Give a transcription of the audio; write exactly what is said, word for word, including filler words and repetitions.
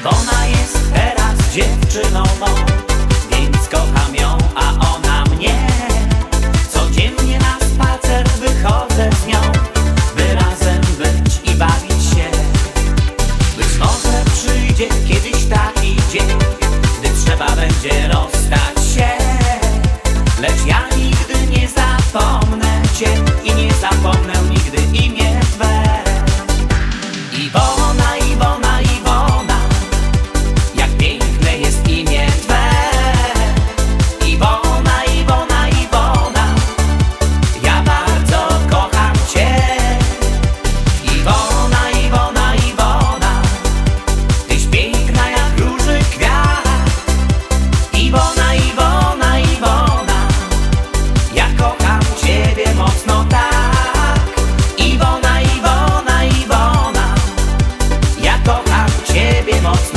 Iwona jest teraz dziewczyną mą, więc kocham ją, a ona mnie. Codziennie na spacer wychodzę z nią, by razem być i bawić się. Być może przyjdzie kiedyś taki dzień, gdy trzeba będzie rozstać się. Lecz ja nigdy nie zapomnę Cię i nie zapomnę nigdy imię Twe. Iwona, Iwona, Iwona, jak piękne jest imię Twe. Iwona, Iwona, Iwona, ja bardzo kocham Cię. Iwona, Iwona, Iwona, Tyś piękna jak róży kwiat. Iwona, Iwona, Iwona, ja kocham Ciebie mocno tak. Iwona, Iwona, Iwona, ja kocham Ciebie mocno.